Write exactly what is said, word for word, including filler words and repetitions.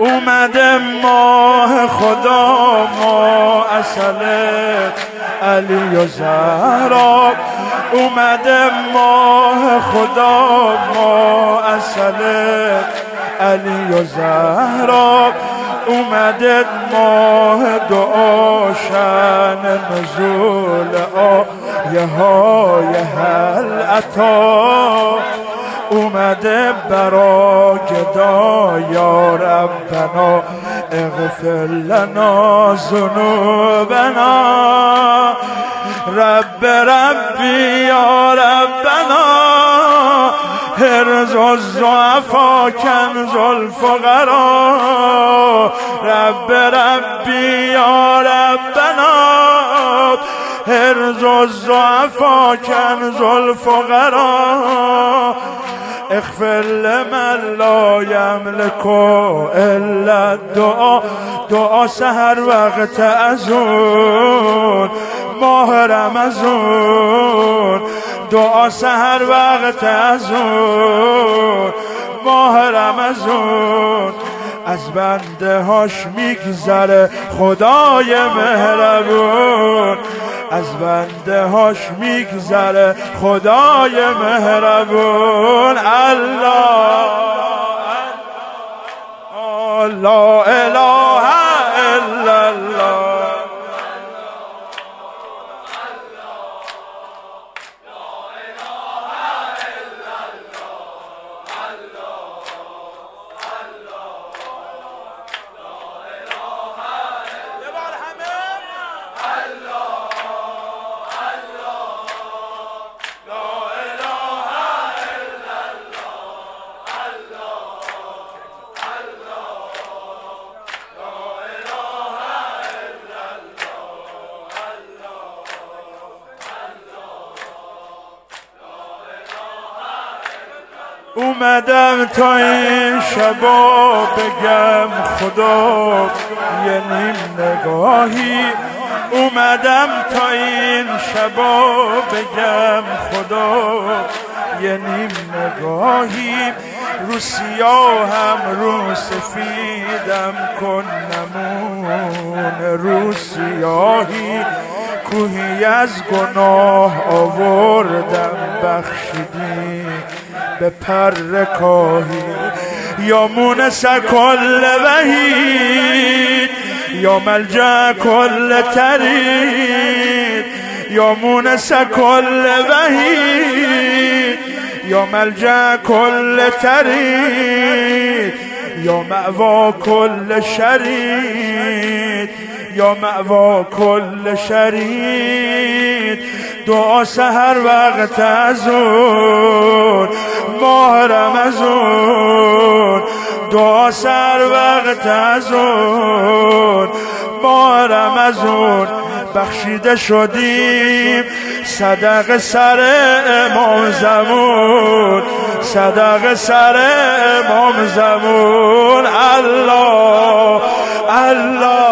اومده ماه خدا، ما اصل علی و زهرا. اومده ماه خدا، ما اصل علی و زهرا. اومده ماه دعا، شأن نزول آیه های هل عطا. اومده برا گدا، یا ربنا اغفر لنا ذنوبنا. رب ربی یا ربنا، حرز الضعفا کنز الفقرا. رب ربی یا ربنا، حرز الضعفا کنز الفقرا. اغفر لمن لا یملک الا الدعا. دعا سحر وقت ازون ماه رمضان. دعا سحر وقت ازون ماه رمضان. از بنده هاش میگذره خدای مهربون. از بنده هاش میگذره خدای مهربون. الله لا اله الا الله. اومدم تا این شبا بگم خدا یه نیم نگاهی. اومدم تا این شبا بگم خدا یه نیم نگاهی. رو سیاهم رو سفیدم کن نمون رو سیاهی. کوهی از گناه آوردم بخشیدی به پر کاهی. یا مونس کل وحید، یا ملجأ کل ترید. یا مونس کل وحید، یا ملجأ کل ترید. یا مأوا کل شرید، یا مأوا کل شرید. دعا سحر وقت ازون ماه رمضان. دعا سحر وقت ازون ماه رمضان. بخشیده شدیم صدق سر امام زمان. صدق سر امام زمان. الله الله